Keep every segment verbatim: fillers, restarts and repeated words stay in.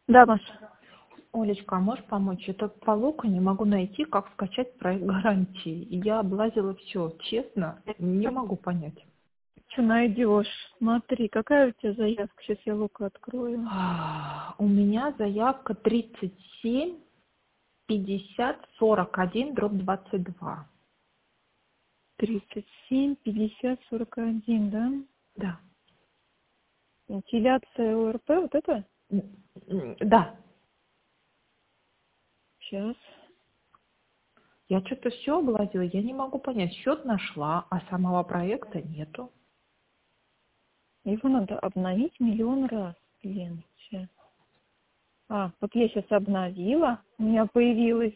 Да, Маша. Олечка, а можешь помочь? Это по локу не могу найти, как скачать проект гарантии. И я облазила все, честно, не могу понять. Что найдешь? Смотри, какая у тебя заявка? Сейчас я луку открою. А, У меня заявка тридцать семь пятьдесят сорок один дробь двадцать два. тридцать семь, пятьдесят, сорок один, да? Да. Вентиляция ОРП, вот это? М, м, Да. Сейчас. Я что-то все облазила, я не могу понять. Счет нашла, а самого проекта нету. Его надо обновить миллион раз, Лен. Сейчас. А, вот я сейчас обновила. У меня появилось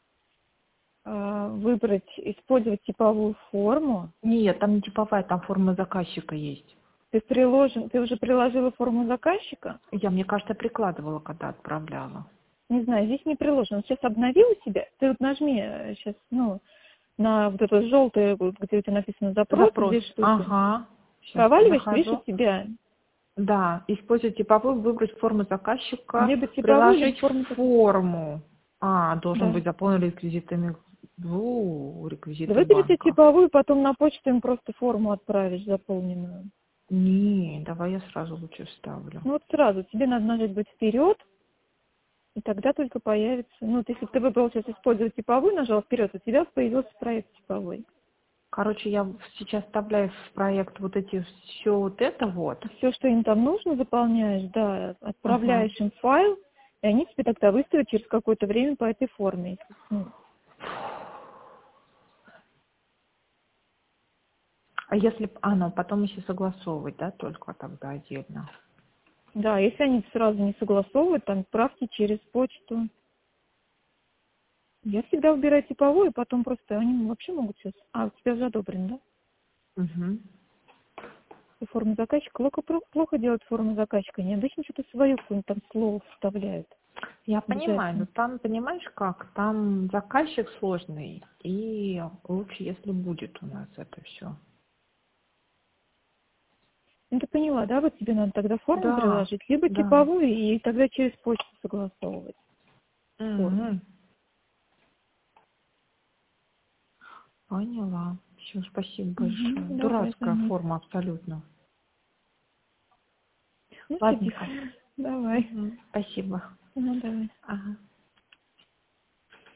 а, выбрать, использовать типовую форму. Нет, там не типовая, там форма заказчика есть. Ты приложен, ты уже приложила форму заказчика? Я, мне кажется, прикладывала, когда отправляла. Не знаю, здесь не приложено. Сейчас обновила себя. Ты вот нажми сейчас, ну, на вот это желтое, вот, где у тебя написано запрос, Запрос. две штуки. Ага. Сейчас Проваливаешь, видишь, у захожу. тебя Да, использовать типовую, выбрать форму заказчика, либо типовую, либо приложить форму заказчика. форму. А, должен Да. быть заполнен реквизитами, ну, реквизиты Давай перейти банка. типовую, потом на почту им просто форму отправишь заполненную. Не, давай я сразу лучше вставлю. Ну вот сразу, тебе надо нажать быть вперед, и тогда только появится. Ну вот если бы ты выбрал сейчас использовать типовую, нажал вперед, у тебя появился проект типовой. Короче, я сейчас вставляю в проект вот эти, все вот это вот. Все, что им там нужно, заполняешь, да, Ага. отправляешь им файл, и они тебе тогда выставят через какое-то время по этой форме. Ну, А если, б- а, ну, потом еще согласовывать, да, только тогда отдельно. да, если они сразу не согласовывают, там отправьте через почту. Я всегда выбираю типовую, потом просто они вообще могут сейчас... А, у тебя уже одобрен, да? Угу. И форму заказчика. Плохо, плохо делать форму заказчика. Они обычно что-то свое какое-нибудь там слово вставляют. Я понимаю, но Обязательно. там, понимаешь как, там заказчик сложный, и лучше, если будет у нас это все. Ну, ты поняла, да? Вот тебе надо тогда форму Да, приложить, либо да. типовую, и тогда через почту согласовывать форму. Мгм. Поняла. Все, спасибо большое. Угу, давай, Дурацкая звони. форма абсолютно. Ну, сиди. Ладненько. Давай. Мгм. Спасибо. Ну, давай. Ага.